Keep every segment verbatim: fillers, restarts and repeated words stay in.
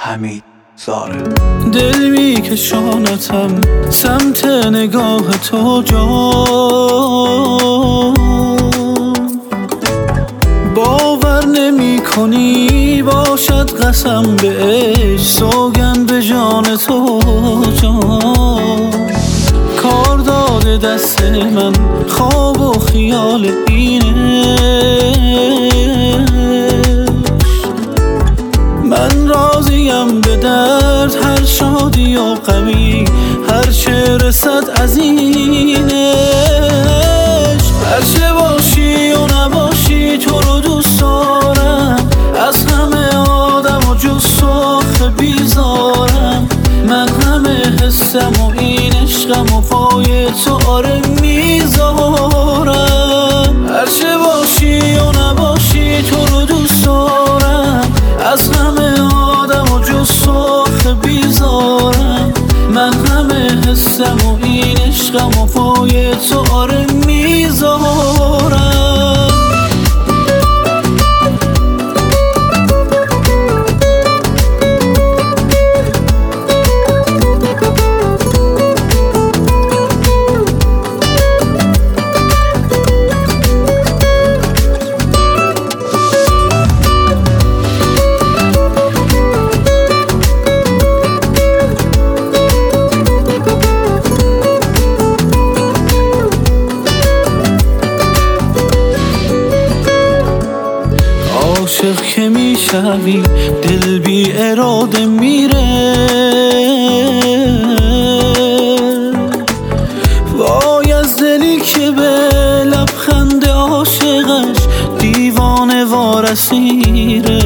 حمید زاره. دل میکشانتم سمت نگاه تو جان، باور نمی کنی باشد قسم به عشق، سوگند به جان تو جان. کار داده دست من خواب و خیال بینش، من راضیم به درد هر شادی و غمی، هر چه رسد از اینش. هر چه باشی و نباشی تو رو دوست دارم، از همه آدم و جز تو بیزارم. من همه حسم و این عشقم و پای تو آره میذارم. هر چه باشی و نباشی تو رو دوست دارم، از همه آدم و جز تو بیزارم. من همه حسم و این عشقم و پای تو آره میذارم. عاشق که میشوی دل بی اراده میره، وای از دلی که به لبخند عاشقش دیوانه وارسیره.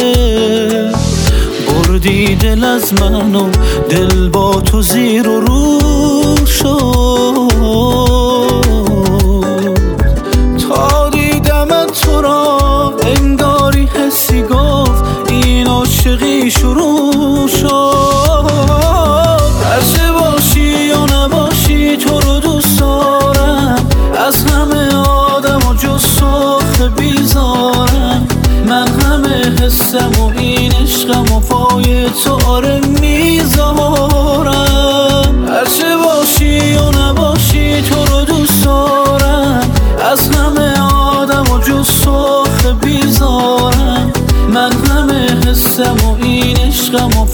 بردی دل از من و دل با تو زیر و رو شد، تا دیدم تو را انگاری حسی گفت این عاشقی شروع شد. هر چه باشی و نباشی تو رو دوست دارم، از همه آدم و جز تو بیزارم. من همه حسم و این عشقم و پای تو آره میذارم. هر چه باشی و نباشی تو رو دوست دارم، از همه آدم و جز تو بیزارم. من همه حسم و این عشقم و